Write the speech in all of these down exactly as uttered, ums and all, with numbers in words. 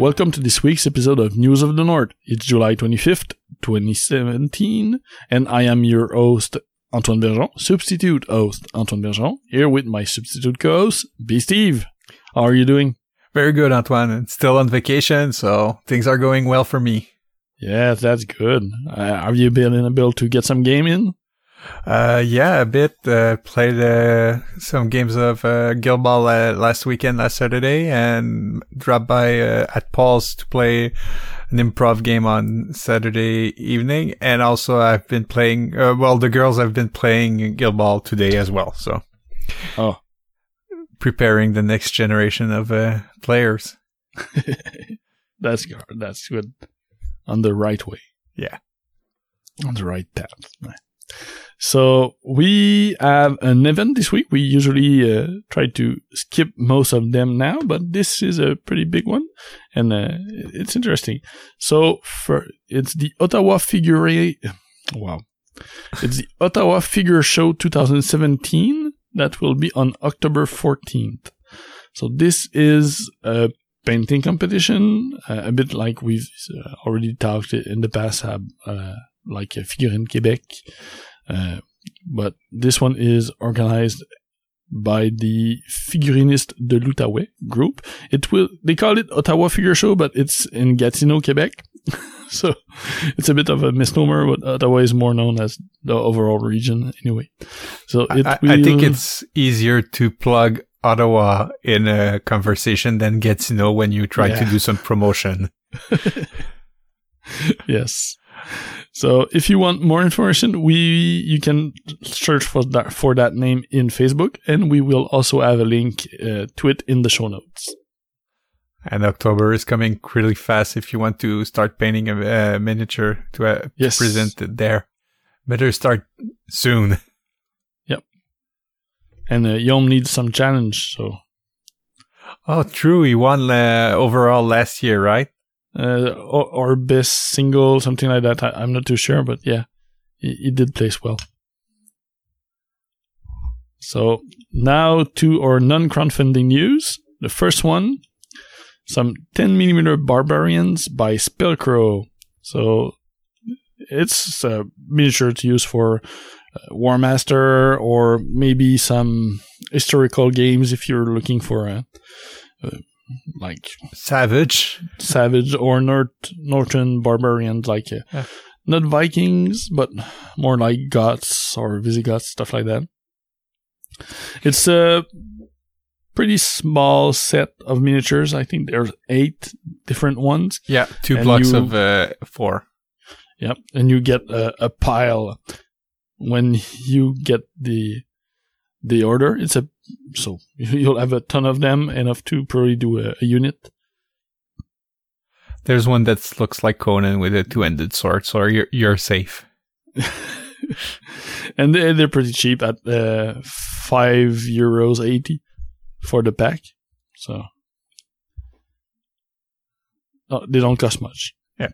welcome to this week's episode of News of the North. It's July twenty-fifth, twenty seventeen, and I am your host, Antoine Bergeron, substitute host, Antoine Bergeron, here with my substitute co-host, B. Steve. How are you doing? Very good, Antoine. It's still on vacation, so things are going well for me. Yeah, that's good. Uh, have you been able to get some game in? Uh, yeah, a bit. Uh, played uh, some games of uh, Guild Ball uh, last weekend, last Saturday, and dropped by uh, at Paul's to play an improv game on Saturday evening. And also, I've been playing. Uh, well, the girls have been playing Guild Ball today as well. So, oh, preparing the next generation of uh, players. That's good. That's good. On the right way. Yeah, on the right path. So we have an event this week. We usually uh, try to skip most of them now, but this is a pretty big one, and uh, it's interesting. So for it's the Ottawa Figure. Wow, it's the Ottawa Figure Show twenty seventeen that will be on October fourteenth. So this is a painting competition, uh, a bit like we've uh, already talked in the past, uh, uh, like uh, Figurine Québec. Uh, but this one is organized by the Figuriniste de l'Outaouais group. It will, they call it Ottawa Figure Show, but it's in Gatineau, Quebec. So it's a bit of a misnomer, but Ottawa is more known as the overall region anyway. So it I, will, I think it's easier to plug Ottawa in a conversation than Gatineau when you try yeah. to do some promotion. Yes. So if you want more information, we you can search for that for that name in Facebook, and we will also have a link uh, to it in the show notes. And October is coming really fast. If you want to start painting a, a miniature to, uh, yes. to present it there, better start soon. Yep. And uh, Yom needs some challenge, so. Oh, true. He won uh, overall last year, right? Uh, or, or best single, something like that. I, I'm not too sure, but yeah, he, he did place well. So now to our non-crowdfunding news. The first one, some ten millimeter Barbarians by Spellcrow. So it's a miniature to use for uh, War Master or maybe some historical games if you're looking for a, a like Savage, Savage or North Northern Barbarians, like uh, yeah. not Vikings, but more like Goths or Visigoths, stuff like that. It's a pretty small set of miniatures. I think there's eight different ones. Yeah, two and blocks you, of uh, four. Yep, and you get a, a pile when you get the the order. It's a so you'll have a ton of them, enough to probably do a, a unit. There's one that looks like Conan with a two-ended sword, so you're you're safe. And they they're pretty cheap at uh, five euros eighty for the pack. So oh, they don't cost much. Yeah.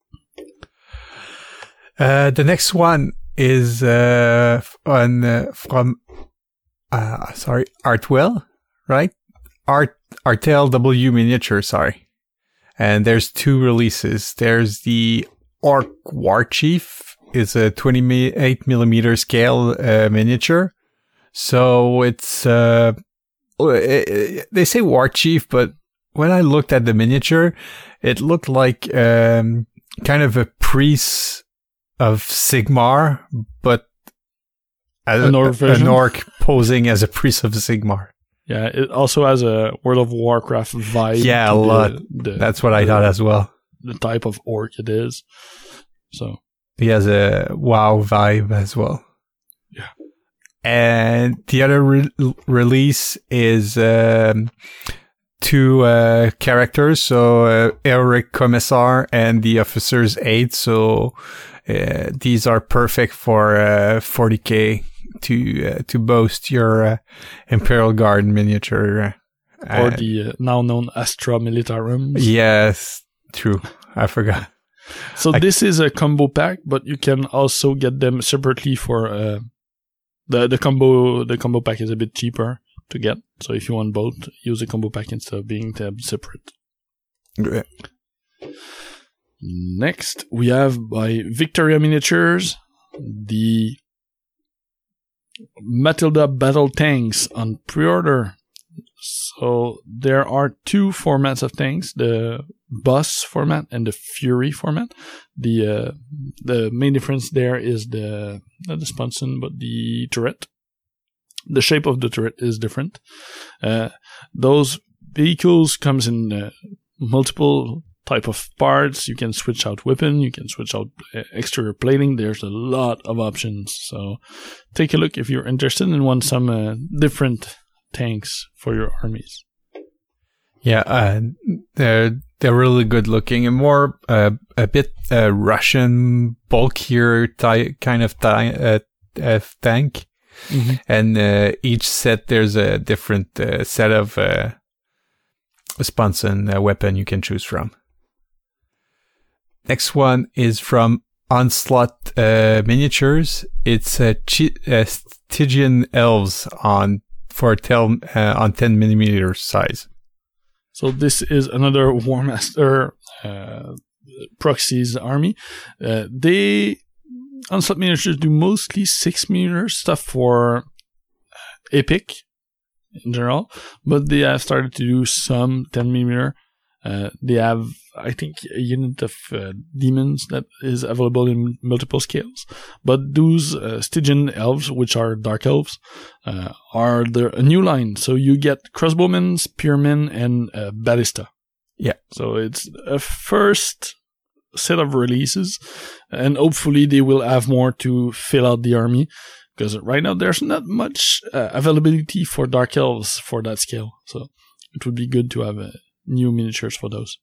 Uh, the next one is uh, on uh, from. Uh, sorry, Artwell, right? Art Artel W Miniature, sorry. And there's two releases. There's the Orc War Chief. It's a twenty-eight millimeter scale uh, miniature. So it's, uh, it, it, they say War Chief, but when I looked at the miniature, it looked like um, kind of a priest of Sigmar, but As an orc, a, an orc posing as a priest of Sigmar. Yeah, it also has a World of Warcraft vibe. Yeah, a lot. The, the, That's what I the, thought as well. The type of orc it is. So he has a WoW vibe as well. Yeah. And the other re- release is um, two uh, characters. So uh, Eric Commissar and the Officer's Aide. So uh, these are perfect for uh, forty K. To uh, to boast your uh, Imperial Guard miniature, uh, or the uh, now known Astra Militarum. Yes, true. I forgot. So I, this is a combo pack, but you can also get them separately for uh, the the combo. The combo pack is a bit cheaper to get. So if you want both, use a combo pack instead of being tab separate. Okay. Next, we have by Victoria Miniatures the Matilda Battle Tanks on pre-order. So there are two formats of tanks: the Boss format and the Fury format. The uh, the main difference there is the not the sponson, but the turret. The shape of the turret is different. Uh, those vehicles comes in uh, multiple type of parts. You can switch out weapon, you can switch out uh, exterior plating. There's a lot of options. So take a look if you're interested and want some uh, different tanks for your armies. Yeah, uh, they're they're really good looking and more uh, a bit uh, Russian, bulkier ty- kind of ty- uh, uh, tank. Mm-hmm. And uh, each set there's a different uh, set of uh, sponson uh, weapon you can choose from. Next one is from Onslaught uh, Miniatures. It's a uh, Chi- uh, Stygian elves on for tel- uh, on ten millimeter size. So this is another War Master uh, Proxies army. Uh, they Onslaught Miniatures do mostly six millimeter stuff for Epic in general, but they have started to do some ten millimeter. Uh, they have, I think, a unit of uh, demons that is available in multiple scales. But those uh, Stygian elves, which are dark elves, uh, are the, a new line. So you get crossbowmen, spearmen, and uh, ballista. Yeah. So it's a first set of releases, and hopefully they will have more to fill out the army. Because right now there's not much uh, availability for dark elves for that scale. So it would be good to have a new miniatures for those.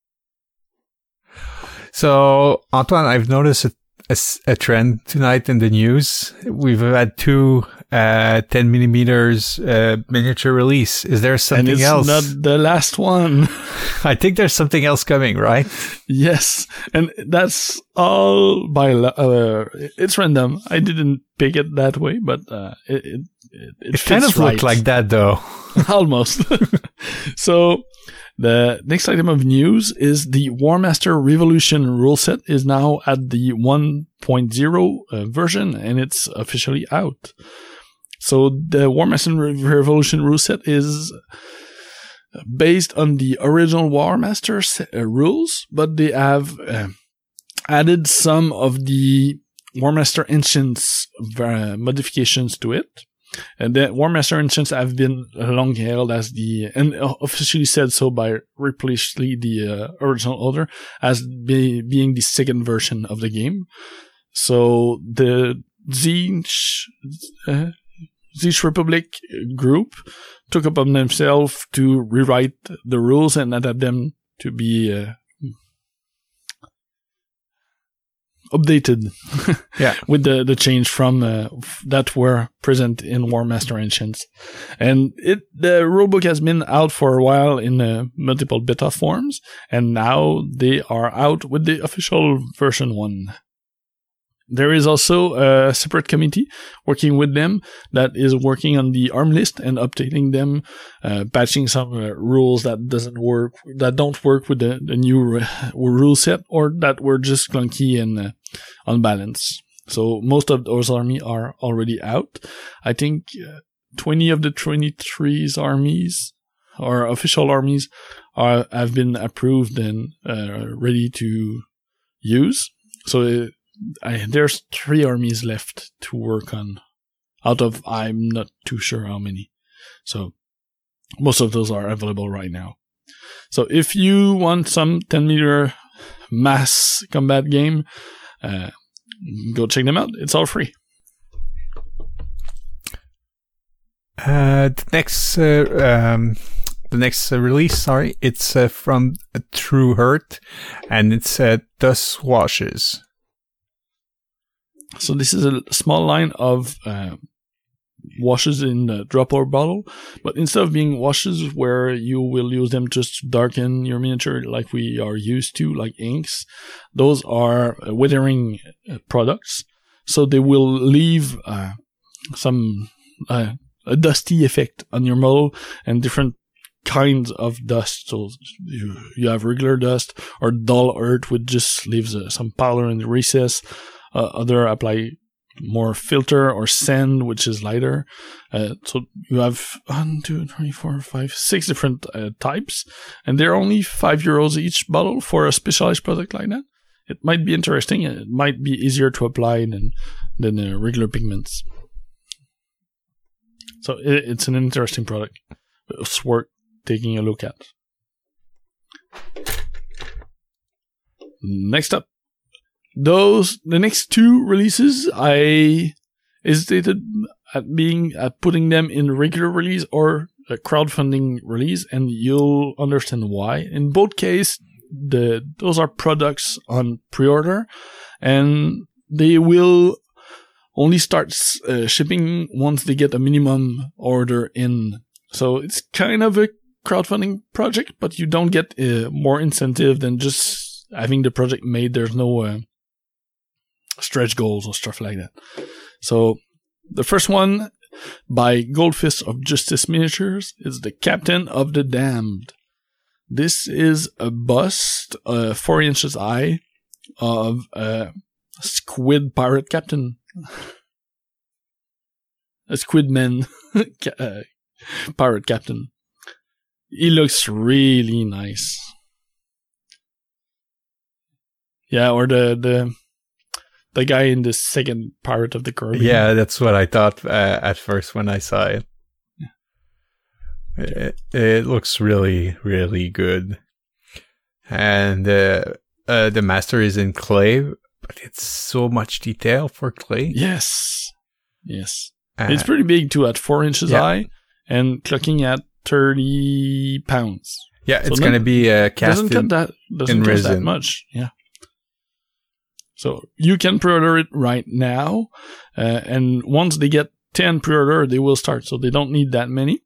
So, Antoine, I've noticed a, a, a trend tonight in the news. We've had two uh, ten millimeters uh, miniature release. Is there something and it's else? Not the last one. I think there's something else coming, right? Yes, and that's all by uh, it's random. I didn't pick it that way, but uh, it it, it, it, it kind of right. looked like that, though. Almost. So. The next item of news is the War Master Revolution rule set is now at the one point oh uh, version, and it's officially out. So the War Master Revolution rule set is based on the original War Master uh, rules, but they have uh, added some of the War Master Ancients uh, modifications to it. And the War Master Ancients have been long hailed as the, and officially said so by Ripley Schley, the uh, original author, as be, being the second version of the game. So the Tzeentch, uh, Tzeentch Republic group took upon themselves to rewrite the rules and adapt them to be uh, updated yeah. with the, the change from uh, that were present in War Master Ancients. And it the rulebook has been out for a while in uh, multiple beta forms, and now they are out with the official version one. There is also a separate committee working with them that is working on the arm list and updating them, uh, patching some uh, rules that doesn't work, that don't work with the, the new uh, rule set, or that were just clunky and uh, unbalanced. So most of those armies are already out. I think uh, twenty of the twenty-three's armies, or official armies, are have been approved and uh, ready to use. So uh, I, there's three armies left to work on, out of I'm not too sure how many. So most of those are available right now. So if you want some ten millimeter mass combat game, uh, go check them out. It's all free. Uh, the next, uh, um, the next uh, release, sorry, it's uh, from True Hurt, and it's uh, Dust Washes. So this is a small line of uh, washes in the dropper bottle, but instead of being washes where you will use them just to darken your miniature like we are used to, like inks, those are uh, weathering uh, products. So they will leave uh, some uh, a dusty effect on your model and different kinds of dust. So you, you have regular dust or dull earth, which just leaves uh, some powder in the recess. Uh, other apply more filter or sand, which is lighter. Uh, so you have one, two, three, four, five, six different uh, types, and they're only five euros each bottle for a specialized product like that. It might be interesting. It might be easier to apply than than uh, regular pigments. So it, it's an interesting product. It's worth taking a look at. Next up, those the next two releases I hesitated at being at putting them in regular release or a crowdfunding release, and you'll understand why. In both cases, the those are products on pre-order, and they will only start uh, shipping once they get a minimum order in. So it's kind of a crowdfunding project, but you don't get uh, more incentive than just having the project made. There's no uh, stretch goals or stuff like that. So the first one by Goldfist of Justice Miniatures is the Captain of the Damned. This is a bust, uh, four inches high, of a squid pirate captain. A squid man uh, pirate captain. He looks really nice. Yeah, or the the the guy in the second Pirate of the Caribbean. Yeah, that's what I thought uh, at first when I saw it. Yeah. It, it looks really, really good. And uh, uh, the master is in clay, but it's so much detail for clay. Yes. Yes. Uh, it's pretty big too, at four inches yeah. high and clocking at thirty pounds. Yeah, it's so going to be uh, cast doesn't in, cut that, doesn't in cost resin. that much. Yeah. So you can pre-order it right now, uh, and once they get ten pre-order, they will start. So they don't need that many.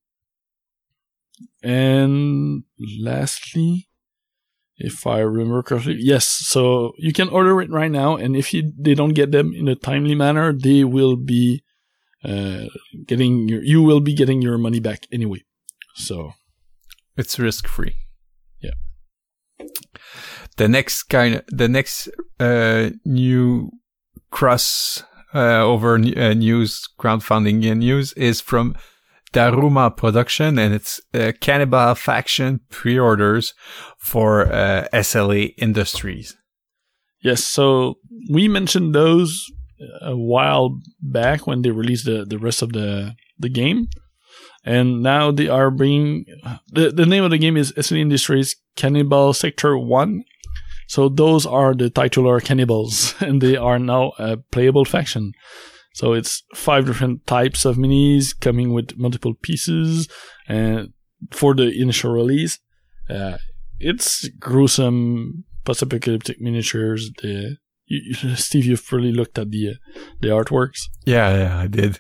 And lastly, if I remember correctly, yes. So you can order it right now, and if you, they don't get them in a timely manner, they will be uh, getting your. You will be getting your money back anyway. So it's risk free. Yeah. The next kind, of, the next uh, new cross uh, over uh, news crowdfunding news is from Daruma Production, and it's uh, Cannibal Faction pre-orders for uh, S L A Industries. Yes, so we mentioned those a while back when they released the, the rest of the the game, and now they are bringing the the name of the game is S L A Industries Cannibal Sector One. So those are the titular cannibals, and they are now a playable faction. So it's five different types of minis coming with multiple pieces, and for the initial release, uh, it's gruesome post-apocalyptic miniatures. The you, Steve, you've probably looked at the uh, the artworks. Yeah, yeah, I did.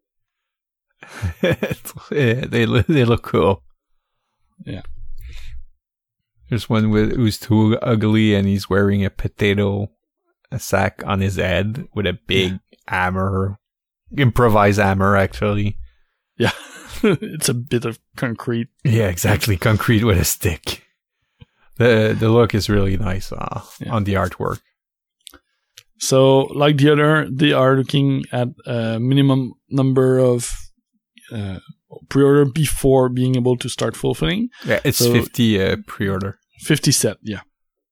yeah, they they look cool. Yeah. There's one with who's too ugly, and he's wearing a potato a sack on his head with a big yeah. hammer, improvised hammer, actually. Yeah, it's a bit of concrete. Yeah, exactly, concrete with a stick. the The look is really nice uh, yeah. on the artwork. So, like the other, they are looking at a minimum number of uh, pre-order before being able to start fulfilling. Yeah, it's so, fifty uh, pre-order. fifty set, yeah.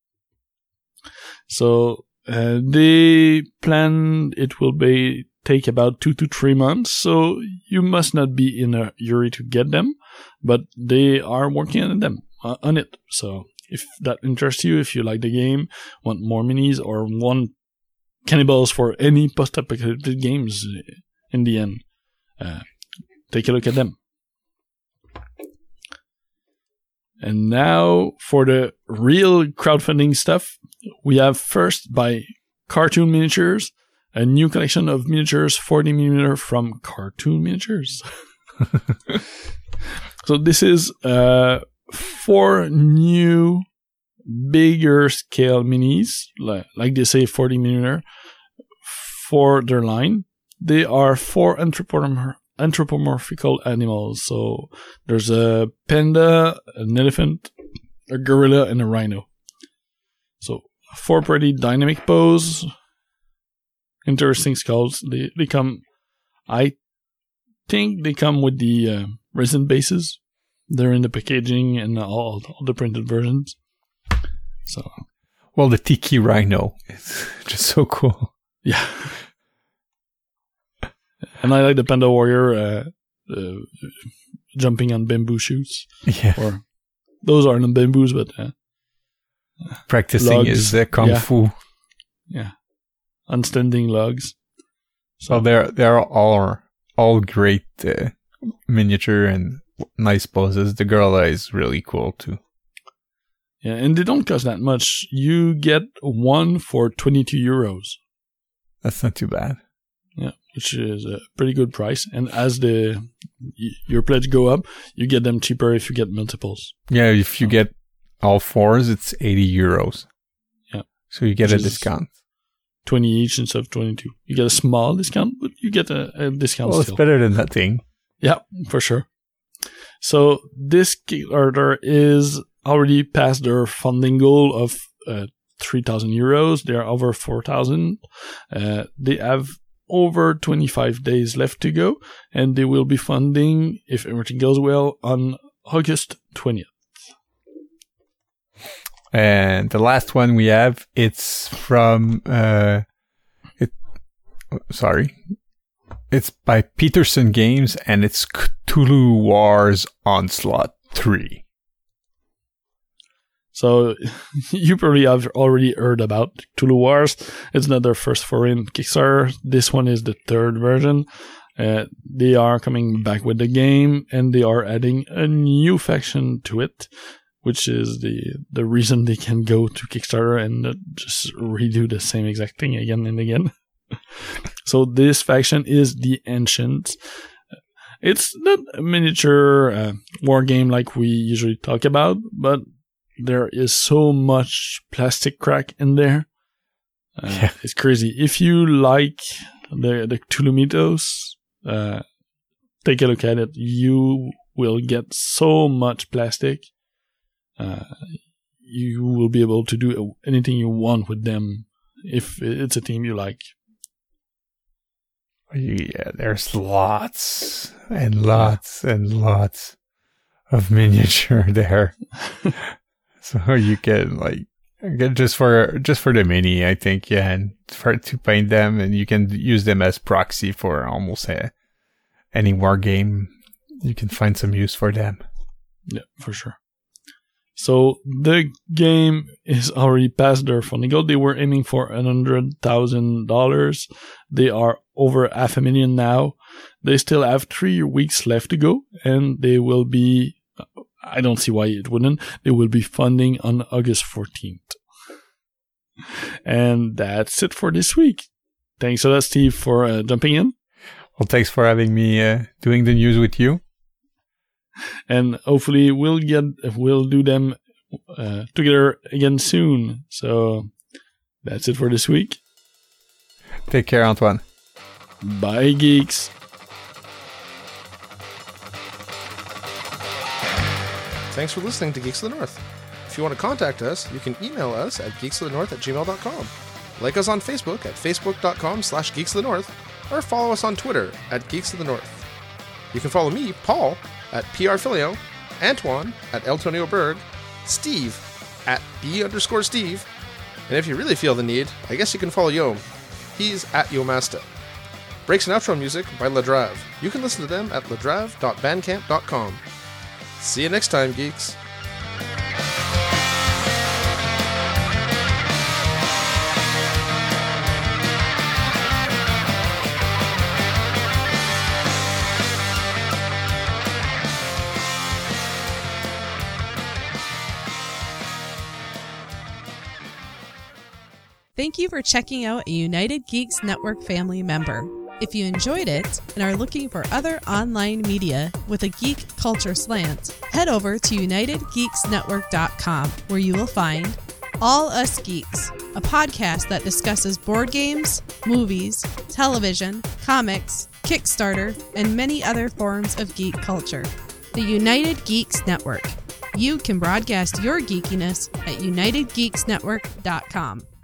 So uh, they plan it will be take about two to three months. So you must not be in a hurry to get them, but they are working on them uh, on it. So if that interests you, if you like the game, want more minis, or want cannibals for any post-apocalyptic games, in the end, uh, take a look at them. And now for the real crowdfunding stuff, we have first by Cartoon Miniatures, a new collection of miniatures forty millimeter from Cartoon Miniatures. So this is uh, four new bigger scale minis, like, like they say forty millimeter, for their line. They are four anthropomorphic anthropomorphical animals. So there's a panda, an elephant, a gorilla, and a rhino. So four pretty dynamic pose. Interesting skulls. They they come. I think they come with the uh, resin bases. They're in the packaging and all all the printed versions. So. Well, the Tiki Rhino is just so cool. Yeah. And I like the Panda Warrior uh, uh, jumping on bamboo shoots. Yeah. Or those aren't on bamboos, but uh, practicing logs. is uh, kung yeah. fu. Yeah. On standing logs. So well, they're they're all all great uh, miniature and nice poses. The gorilla is really cool too. Yeah, and they don't cost that much. You get one for twenty-two euros. That's not too bad. Yeah, which is a pretty good price. And as the your pledge go up, you get them cheaper if you get multiples. Yeah, if you get all fours, it's eighty euros. Yeah. So you get which a discount. twenty each instead of twenty-two. You get a small discount, but you get a, a discount well, still. It's better than nothing. Yeah, for sure. So this Kickstarter is already past their funding goal of uh, three thousand euros. They are over four thousand. Uh, they have over twenty-five days left to go, and they will be funding, if everything goes well, on August twentieth. And the last one we have, it's from, uh, it, sorry, it's by Peterson Games, and it's Cthulhu Wars Onslaught three. So you probably have already heard about Cthulhu Wars. It's not their first foreign Kickstarter. This one is the third version. Uh, they are coming back with the game, and they are adding a new faction to it, which is the the reason they can go to Kickstarter and uh, just redo the same exact thing again and again. So this faction is the Ancients. It's not a miniature uh, war game like we usually talk about, but there is so much plastic crack in there. Uh, yeah. It's crazy. If you like the, the Cthulhu mythos, uh, take a look at it. You will get so much plastic. Uh, you will be able to do anything you want with them if it's a team you like. Yeah, there's lots and lots yeah. and lots of miniature there. So you can like get just for just for the mini, I think, yeah, and for to paint them, and you can use them as proxy for almost a, any war game. You can find some use for them. Yeah, for sure. So the game is already past their funding goal. They were aiming for a hundred thousand dollars. They are over half a million now. They still have three weeks left to go, and they will be. I don't see why it wouldn't. They will be funding on August fourteenth. And that's it for this week. Thanks a lot, Steve, for uh, jumping in. Well, thanks for having me uh, doing the news with you. And hopefully we'll get we'll do them uh, together again soon. So that's it for this week. Take care, Antoine. Bye, geeks. Thanks for listening to Geeks of the North. If you want to contact us, you can email us at geeksofthenorth at gmail dot com. Like us on Facebook at facebook.com slash geeksofthenorth, or follow us on Twitter at Geeks of the North. You can follow me, Paul, at P R Filio, Antoine at Eltonio Berg, Steve at B underscore Steve, and if you really feel the need, I guess you can follow Yom. He's at Yomasta. Breaks and outro music by Ladrave. You can listen to them at ladrave dot bandcamp dot com. See you next time, geeks. Thank you for checking out a United Geeks Network family member. If you enjoyed it and are looking for other online media with a geek culture slant, head over to united geeks network dot com, where you will find All Us Geeks, a podcast that discusses board games, movies, television, comics, Kickstarter, and many other forms of geek culture. The United Geeks Network. You can broadcast your geekiness at united geeks network dot com.